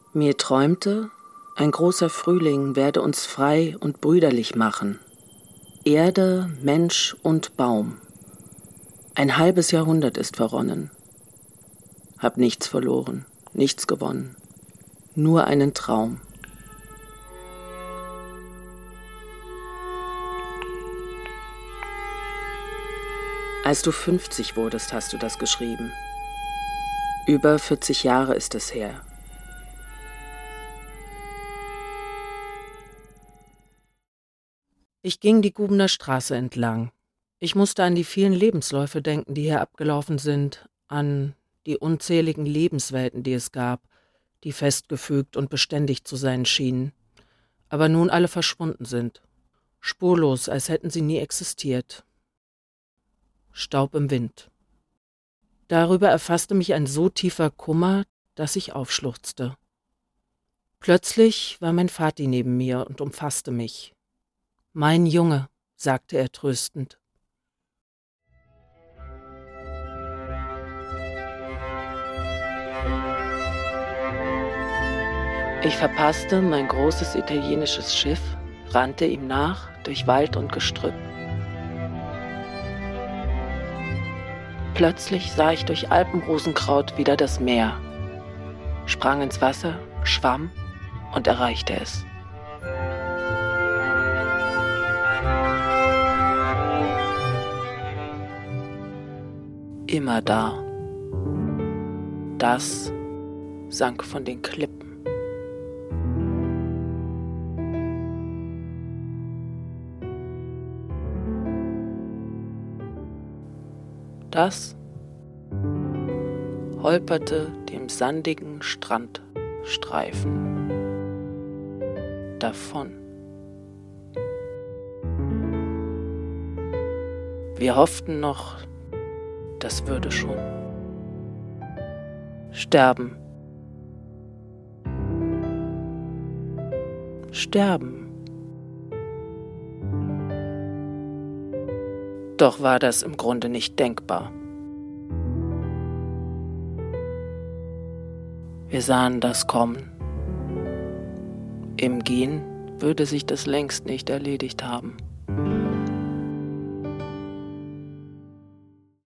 Mir träumte, ein großer Frühling werde uns frei und brüderlich machen. Erde, Mensch und Baum. Ein halbes Jahrhundert ist verronnen. Hab nichts verloren, nichts gewonnen. Nur einen Traum. Als du 50 wurdest, hast du das geschrieben. Über 40 Jahre ist es her. Ich ging die Gubener Straße entlang. Ich musste an die vielen Lebensläufe denken, die hier abgelaufen sind, an die unzähligen Lebenswelten, die es gab, die festgefügt und beständig zu sein schienen, aber nun alle verschwunden sind, spurlos, als hätten sie nie existiert. Staub im Wind. Darüber erfasste mich ein so tiefer Kummer, dass ich aufschluchzte. Plötzlich war mein Vati neben mir und umfasste mich. »Mein Junge«, sagte er tröstend. Ich verpasste mein großes italienisches Schiff, rannte ihm nach durch Wald und Gestrüpp. Plötzlich sah ich durch Alpenrosenkraut wieder das Meer, sprang ins Wasser, schwamm und erreichte es. Immer da. Das sank von den Klippen. Das holperte dem sandigen Strandstreifen davon. Wir hofften noch, das würde schon sterben. Doch war das im Grunde nicht denkbar. Wir sahen das kommen. Im Gehen würde sich das längst nicht erledigt haben.